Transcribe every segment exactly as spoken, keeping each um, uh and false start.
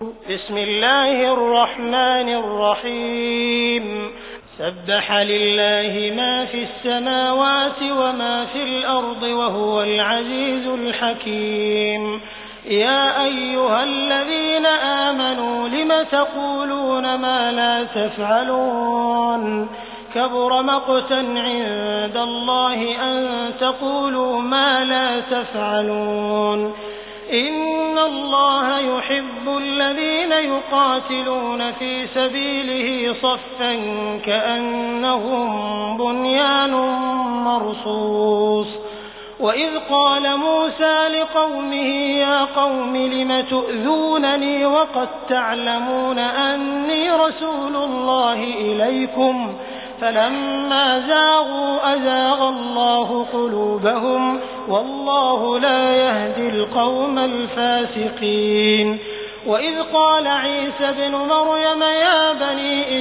بسم الله الرحمن الرحيم سبح لله ما في السماوات وما في الأرض وهو العزيز الحكيم يا أيها الذين آمنوا لم تقولون ما لا تفعلون كبر مقتا عند الله أن تقولوا ما لا تفعلون إن الله يحب الذين يقاتلون في سبيله صفا كأنهم بنيان مرصوص وإذ قال موسى لقومه يا قوم لم تؤذونني وقد تعلمون أني رسول الله إليكم فلما زاغوا أزاغ الله قلوبهم والله لا يهدي القوم الفاسقين وإذ قال عيسى ابن مريم يا بني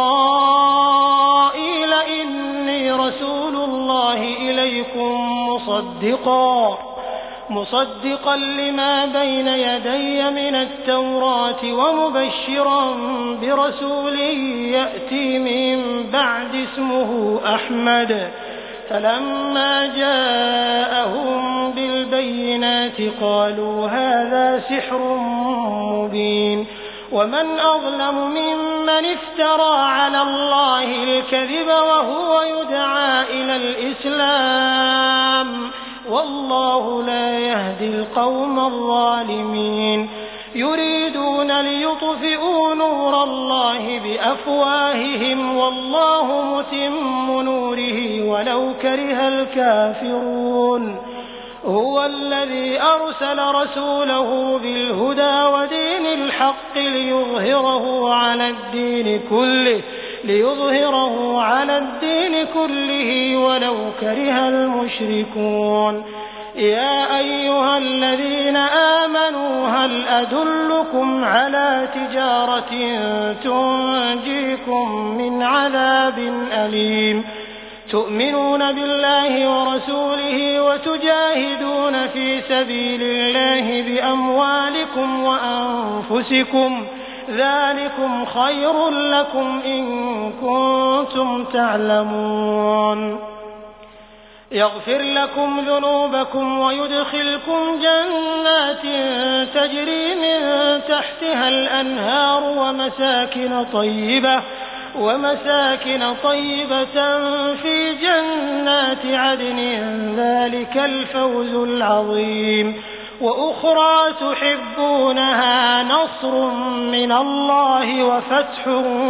إسرائيل إني رسول الله إليكم مصدقا مصدقا لما بين يدي من التوراة ومبشرا برسول يأتي من بعد اسمه أحمد فلما جاءهم بالبينات قالوا هذا سحر مبين ومن أظلم ممن افترى على الله الكذب وهو يدعى إلى الإسلام والله لا يهدي القوم الظالمين يريدون ليطفئوا نور الله بأفواههم والله متم نوره ولو كره الكافرون هو الذي أرسل رسوله بالهدى ودين الحق ليظهره على الدين كله ليظهره على الدين كله ولو كره المشركون يا أيها الذين آمنوا هل أدلكم على تجارة تنجيكم من عذاب أليم تؤمنون بالله ورسوله وتجاهدون في سبيل الله بأموالكم وأنفسكم ذلكم خير لكم إن كنتم تعلمون يغفر لكم ذنوبكم ويدخلكم جنات تجري من تحتها الأنهار ومساكن طيبة ومساكن طيبة في جنات عدن ذلك الفوز العظيم وأخرى تحبونها نصر من الله وفتح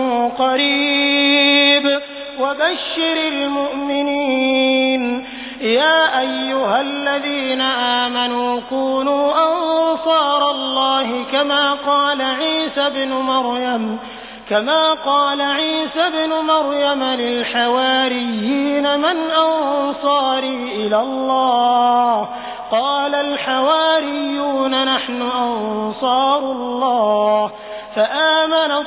قريب وبشر المؤمنين يا أيها الذين آمنوا كونوا أنصار الله كما قال عيسى بن مريم كما قال عيسى بن مريم للحواريين من أنصاري إلى الله قال الحواريون نحن أنصار الله فآمنت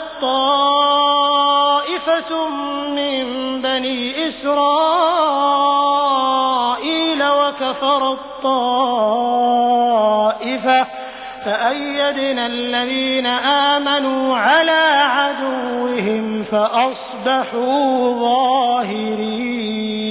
طائفة من بني إسرائيل وكفرت طائفة فأيدنا الذين آمنوا على عدوهم فأصبحوا ظاهرين.